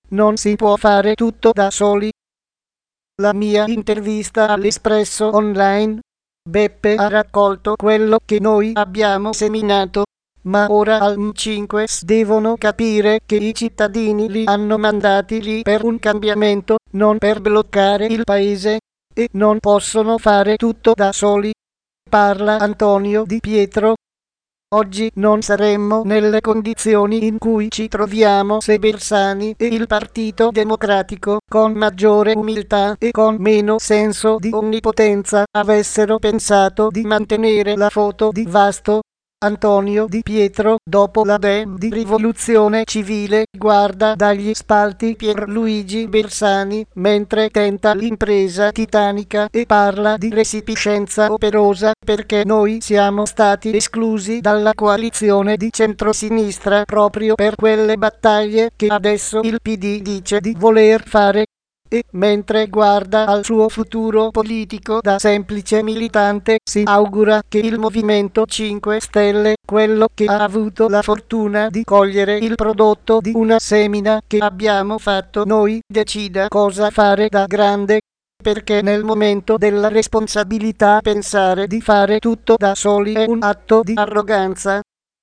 Non si può fare tutto da soli. La mia intervista all'Espresso Online. Beppe ha raccolto quello che noi abbiamo seminato, ma ora al M5 devono capire che i cittadini li hanno mandati lì per un cambiamento, non per bloccare il paese, e non possono fare tutto da soli. Parla Antonio Di Pietro. Oggi non saremmo nelle condizioni in cui ci troviamo se Bersani e il Partito Democratico, con maggiore umiltà e con meno senso di onnipotenza, avessero pensato di mantenere la foto di Vasto. Antonio Di Pietro, dopo la di rivoluzione civile, guarda dagli spalti Pierluigi Bersani mentre tenta l'impresa titanica e parla di resipiscenza operosa perché noi siamo stati esclusi dalla coalizione di centrosinistra proprio per quelle battaglie che adesso il PD dice di voler fare. E mentre guarda al suo futuro politico da semplice militante, si augura che il Movimento 5 Stelle, quello che ha avuto la fortuna di cogliere il prodotto di una semina che abbiamo fatto noi, decida cosa fare da grande, perché nel momento della responsabilità pensare di fare tutto da soli è un atto di arroganza.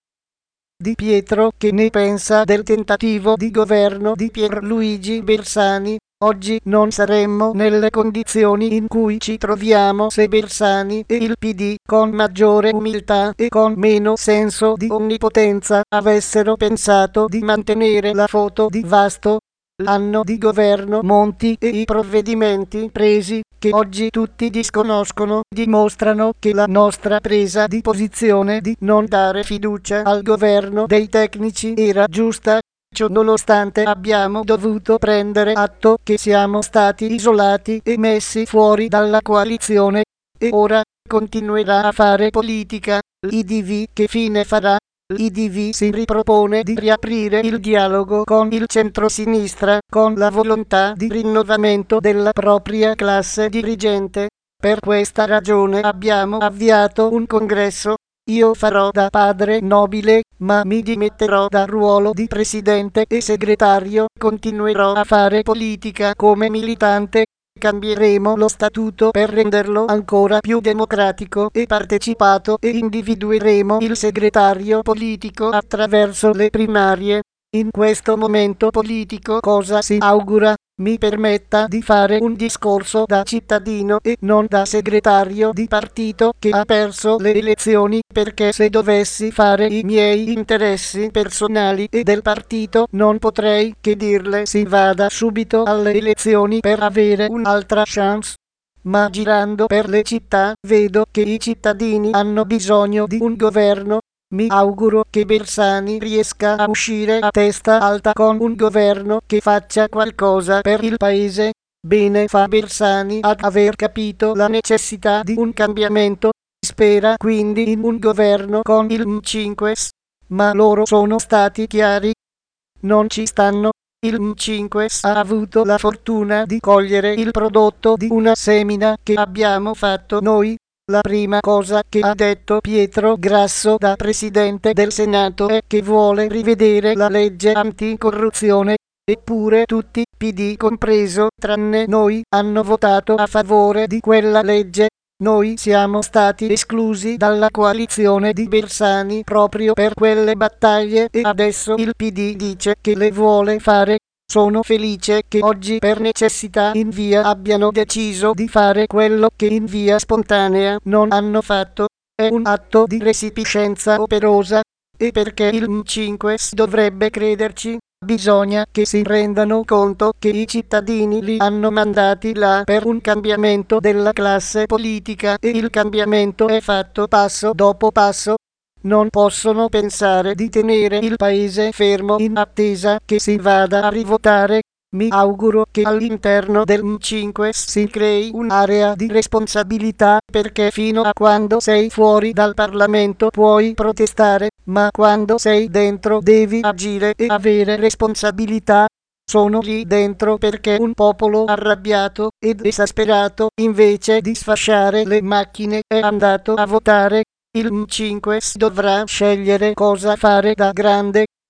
Di Pietro che ne pensa del tentativo di governo di Pierluigi Bersani. Oggi non saremmo nelle condizioni in cui ci troviamo se Bersani e il PD, con maggiore umiltà e con meno senso di onnipotenza, avessero pensato di mantenere la foto di Vasto. L'anno di governo Monti e i provvedimenti presi, che oggi tutti disconoscono, dimostrano che la nostra presa di posizione di non dare fiducia al governo dei tecnici era giusta. Ciò nonostante abbiamo dovuto prendere atto che siamo stati isolati e messi fuori dalla coalizione, e ora continuerà a fare politica. L'IDV che fine farà? L'IDV si ripropone di riaprire il dialogo con il centrosinistra, con la volontà di rinnovamento della propria classe dirigente. Per questa ragione abbiamo avviato un congresso. Io farò da padre nobile, ma mi dimetterò dal ruolo di presidente e segretario, continuerò a fare politica come militante. Cambieremo lo statuto per renderlo ancora più democratico e partecipato e individueremo il segretario politico attraverso le primarie. In questo momento politico cosa si augura? Mi permetta di fare un discorso da cittadino e non da segretario di partito che ha perso le elezioni, perché se dovessi fare i miei interessi personali e del partito non potrei che dirle si vada subito alle elezioni per avere un'altra chance. Ma girando per le città vedo che i cittadini hanno bisogno di un governo. Mi auguro che Bersani riesca a uscire a testa alta con un governo che faccia qualcosa per il paese. Bene fa Bersani ad aver capito la necessità di un cambiamento. Spera quindi in un governo con il M5, ma loro sono stati chiari. Non ci stanno. Il M5 ha avuto la fortuna di cogliere il prodotto di una semina che abbiamo fatto noi. La prima cosa che ha detto Pietro Grasso da presidente del Senato è che vuole rivedere la legge anticorruzione, eppure tutti, PD compreso, tranne noi, hanno votato a favore di quella legge. Noi siamo stati esclusi dalla coalizione di Bersani proprio per quelle battaglie e adesso il PD dice che le vuole fare. Sono felice che oggi per necessità in via abbiano deciso di fare quello che in via spontanea non hanno fatto. È un atto di resipiscenza operosa, e perché il M5 dovrebbe crederci, bisogna che si rendano conto che i cittadini li hanno mandati là per un cambiamento della classe politica e il cambiamento è fatto passo dopo passo. Non possono pensare di tenere il paese fermo in attesa che si vada a rivotare. Mi auguro che all'interno del M5 si crei un'area di responsabilità, perché fino a quando sei fuori dal Parlamento puoi protestare, ma quando sei dentro devi agire e avere responsabilità. Sono lì dentro perché un popolo arrabbiato ed esasperato, invece di sfasciare le macchine, è andato a votare. Il M5 dovrà scegliere cosa fare da grande.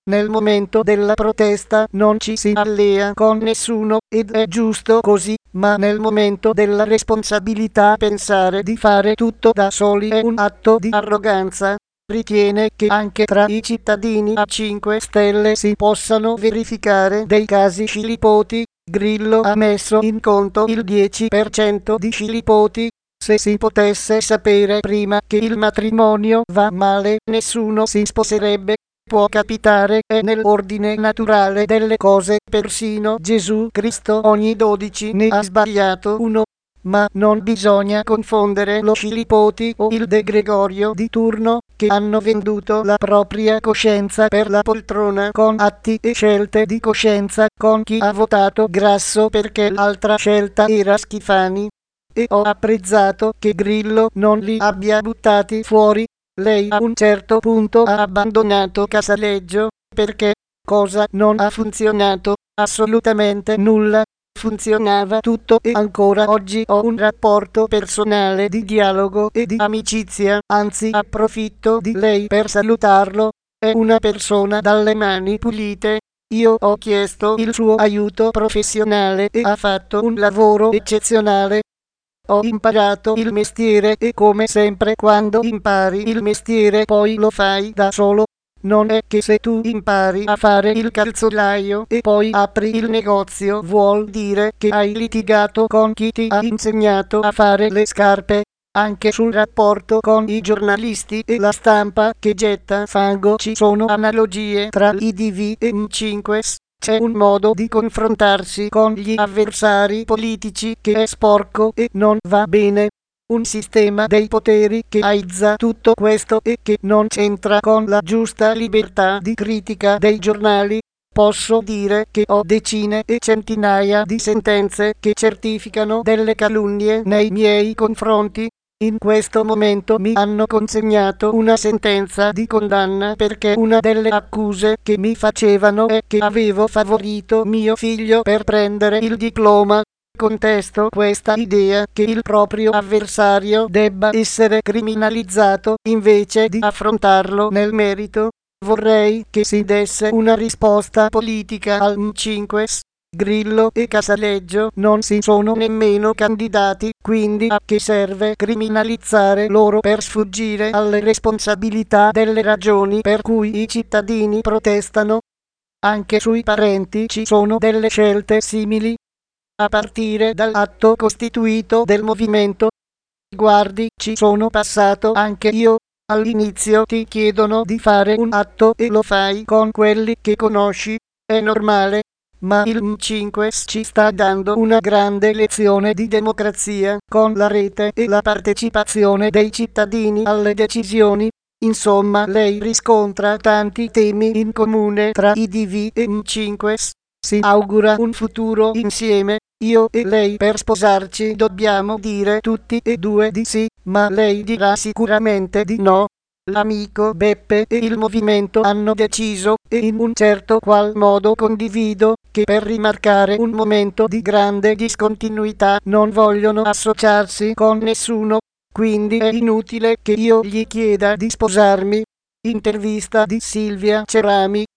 Nel momento della protesta non ci si allea con nessuno ed è giusto così, ma nel momento della responsabilità pensare di fare tutto da soli è un atto di arroganza. Ritiene che anche tra i cittadini a 5 Stelle si possano verificare dei casi scilipoti. Grillo ha messo in conto il 10% di scilipoti. Se si potesse sapere prima che il matrimonio va male, nessuno si sposerebbe. Può capitare, è nell'ordine naturale delle cose, persino Gesù Cristo ogni 12 ne ha sbagliato uno. Ma non bisogna confondere lo scilipoti o il De Gregorio di turno, che hanno venduto la propria coscienza per la poltrona con atti e scelte di coscienza, con chi ha votato Grasso perché l'altra scelta era Schifani. E ho apprezzato che Grillo non li abbia buttati fuori. Lei a un certo punto ha abbandonato Casaleggio, perché cosa non ha funzionato? Assolutamente nulla. Funzionava tutto e ancora oggi ho un rapporto personale di dialogo e di amicizia, anzi approfitto di lei per salutarlo. È una persona dalle mani pulite. Io ho chiesto il suo aiuto professionale e ha fatto un lavoro eccezionale. Ho imparato il mestiere e come sempre quando impari il mestiere poi lo fai da solo. Non è che se tu impari a fare il calzolaio e poi apri il negozio vuol dire che hai litigato con chi ti ha insegnato a fare le scarpe. Anche sul rapporto con i giornalisti e la stampa che getta fango ci sono analogie tra l'IDV e M5. C'è un modo di confrontarsi con gli avversari politici che è sporco e non va bene. Un sistema dei poteri che aizza tutto questo e che non c'entra con la giusta libertà di critica dei giornali. Posso dire che ho decine e centinaia di sentenze che certificano delle calunnie nei miei confronti. In questo momento mi hanno consegnato una sentenza di condanna perché una delle accuse che mi facevano è che avevo favorito mio figlio per prendere il diploma. Contesto questa idea che il proprio avversario debba essere criminalizzato invece di affrontarlo nel merito. Vorrei che si desse una risposta politica al M5. Grillo e Casaleggio non si sono nemmeno candidati, quindi a che serve criminalizzare loro per sfuggire alle responsabilità delle ragioni per cui i cittadini protestano? Anche sui parenti ci sono delle scelte simili, a partire dall'atto costituito del movimento. Guardi, ci sono passato anche io. All'inizio ti chiedono di fare un atto e lo fai con quelli che conosci. È normale. Ma il M5 ci sta dando una grande lezione di democrazia con la rete e la partecipazione dei cittadini alle decisioni. Insomma, lei riscontra tanti temi in comune tra IDV e M5. Si augura un futuro insieme. Io e lei per sposarci dobbiamo dire tutti e due di sì, ma lei dirà sicuramente di no. L'amico Beppe e il movimento hanno deciso, e in un certo qual modo condivido, che per rimarcare un momento di grande discontinuità non vogliono associarsi con nessuno. Quindi è inutile che io gli chieda di sposarmi. Intervista di Silvia Cerami.